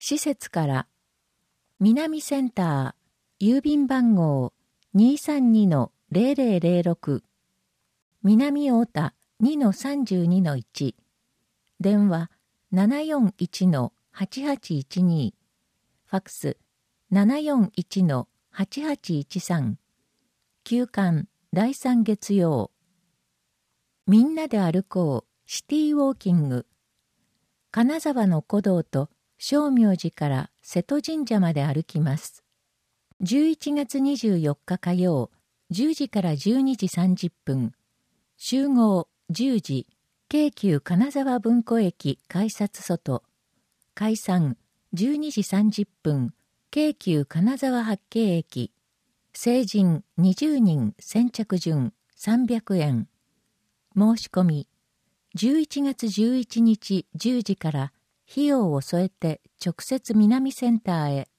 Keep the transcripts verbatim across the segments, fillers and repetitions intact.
施設から南センター郵便番号 にーさんにのゼロゼロゼロろく 南太田 にのさんじゅうにのいち 電話 ななよんいちのはちはちいちに ファックス ななよんいちのはちはちいちさん 休館だいさん月曜。みんなで歩こうシティウォーキング。金沢の古道と正明寺から瀬戸神社まで歩きます。じゅういちがつにじゅうよっか火曜、じゅうじからじゅうにじさんじゅっぷん。集合じゅうじ、京急金沢文庫駅改札外。解散じゅうにじさんじゅっぷん、京急金沢八景駅。成人にじゅうにん先着順さんびゃくえん。申し込みじゅういちがつじゅういちにちじゅうじから費用を添えて直接南センターへ。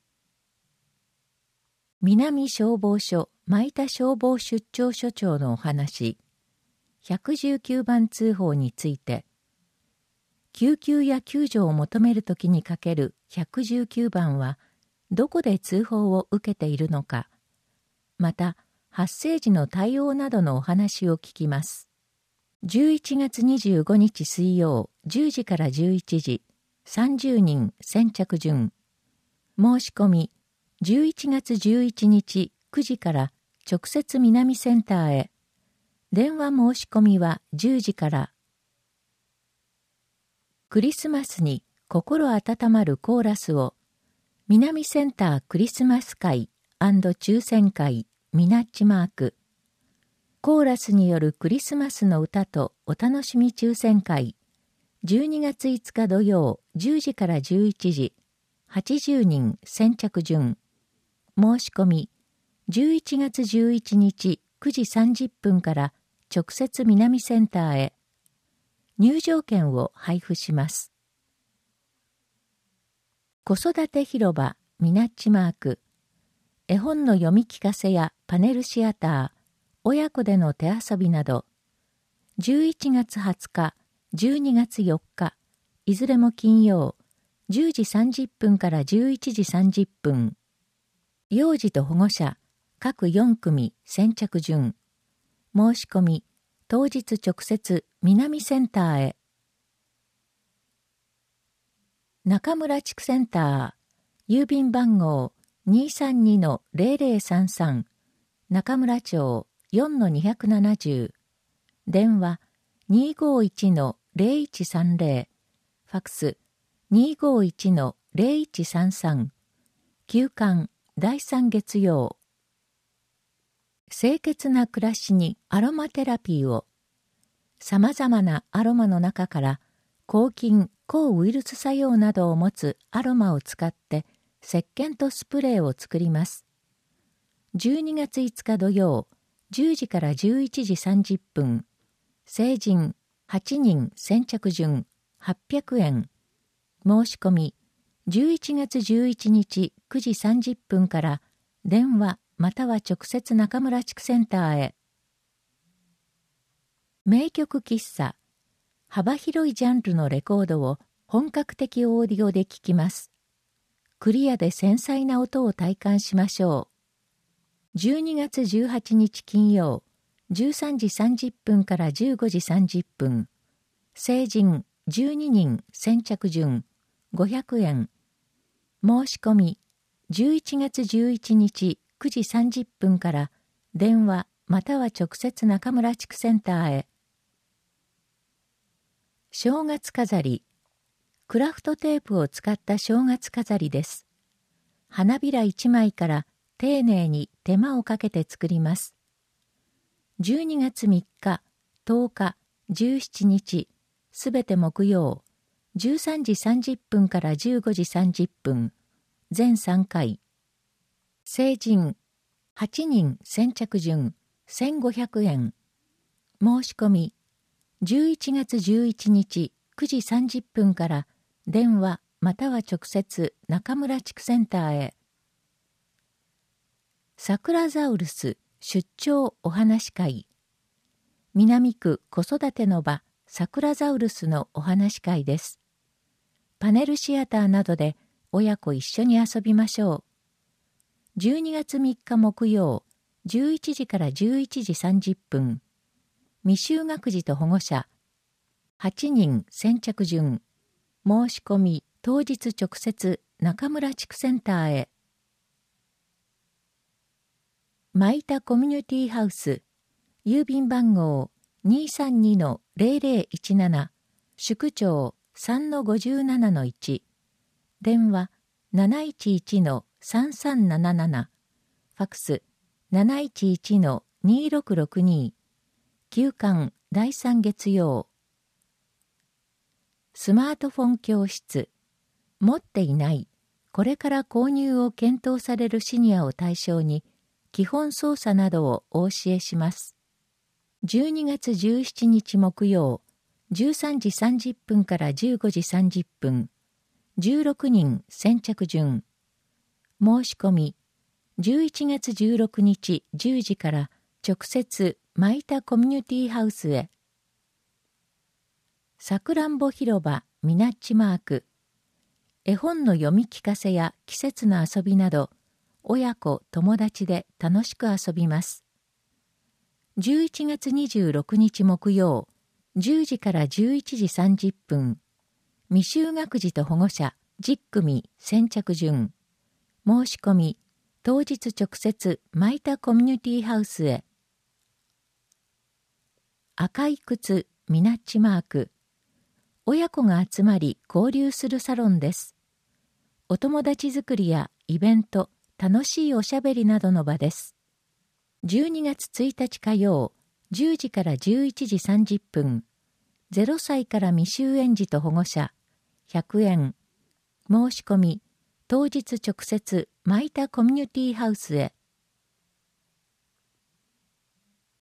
南消防署前田消防出張署長のお話。ひゃくじゅうきゅうばん通報について。救急や救助を求めるときにかけるひゃくじゅうきゅうばんはどこで通報を受けているのか。また発生時の対応などのお話を聞きます。じゅういちがつにじゅうごにち水曜じゅうじからじゅういちじ、さんじゅうにん先着順。申し込みじゅういちがつじゅういちにちくじから直接南センターへ。電話申し込みはじゅうじから。クリスマスに心温まるコーラスを。南センタークリスマス会&抽選会ミナッチマーク。コーラスによるクリスマスの歌とお楽しみ抽選会。じゅうにがついつか土曜じゅうじからじゅういちじ。はちじゅうにん先着順。申し込みじゅういちがつじゅういちにちくじさんじゅっぷんから直接南センターへ。入場券を配布します。子育て広場ミナッチマーク。絵本の読み聞かせやパネルシアター、親子での手遊びなど。じゅういちがつはつか、じゅうにがつよっか、いずれも金曜、じゅうじさんじゅっぷんからじゅういちじさんじゅっぷん。幼児と保護者、各よんくみ先着順。申し込み、当日直接南センターへ。中村地区センター、郵便番号 にーさんにのゼロゼロさんさん、中村町 よんのにひゃくななじゅう。電話 にーごーいちのゼロいちさんゼロ。ファックス にーごーいちのゼロいちさんさん。休館だいさん月曜。清潔な暮らしにアロマテラピーを。さまざまなアロマの中から抗菌・抗ウイルス作用などを持つアロマを使って石鹸とスプレーを作ります。じゅうにがついつか土曜じゅうじからじゅういちじさんじゅっぷん。成人はちにん先着順はっぴゃくえん。申し込みじゅういちがつじゅういちにちくじさんじゅっぷんから電話または直接中村地区センターへ。名曲喫茶。幅広いジャンルのレコードを本格的オーディオで聴きます。クリアで繊細な音を体感しましょう。じゅうにがつじゅうはちにち金曜、じゅうさんじさんじゅっぷんからじゅうごじさんじゅっぷん。成人じゅうににん先着順ごひゃくえん。申し込みじゅういちがつじゅういちにちくじさんじゅっぷんから電話または直接中村地区センターへ。正月飾り。クラフトテープを使った正月飾りです。花びらいちまいから丁寧に手間をかけて作ります。じゅうにがつみっか、とおか、じゅうしちにち、すべて木曜、じゅうさんじさんじゅっぷんからじゅうごじさんじゅっぷん、全さんかい。成人はちにん先着順せんごひゃくえん。申し込みじゅういちがつじゅういちにちくじさんじゅっぷんから電話または直接中村地区センターへ。サクラザウルス出張お話会。南区子育ての場サクラザウルスのお話会です。パネルシアターなどで親子一緒に遊びましょう。じゅうにがつみっか木曜、じゅういちじからじゅういちじさんじゅっぷん。未就学児と保護者、はちにん先着順。申し込み、当日直接、中村地区センターへ。マイタコミュニティハウス、郵便番号 にーさんにのゼロゼロいちなな、宿長 さんのごじゅうななのいち、電話 なないちいちのさんさんなななな、ファクス なないちいちのにろくろくに、休館だいさん月曜。スマートフォン教室、持っていない、これから購入を検討されるシニアを対象に、基本操作などをお教えします。じゅうにがつじゅうしちにち木曜、じゅうさんじさんじゅっぷんからじゅうごじさんじゅっぷん、じゅうろくにん先着順。申し込み、じゅういちがつじゅうろくにちじゅうじから直接マイタコミュニティハウスへ。さくらんぼ広場ミナッチマーク。絵本の読み聞かせや季節の遊びなど、親子友達で楽しく遊びます。じゅういちがつにじゅうろくにち木曜、じゅうじからじゅういちじさんじゅっぷん。未就学児と保護者じゅっくみ先着順。申し込み、当日直接マイタコミュニティハウスへ。赤い靴ミナッチマーク。親子が集まり交流するサロンです。お友達作りやイベント、楽しいおしゃべりなどの場です。じゅうにがつついたち火曜、じゅうじからじゅういちじさんじゅっぷん。ゼロさいから未就園児と保護者、ひゃくえん。申し込み、当日直接マイタコミュニティハウスへ。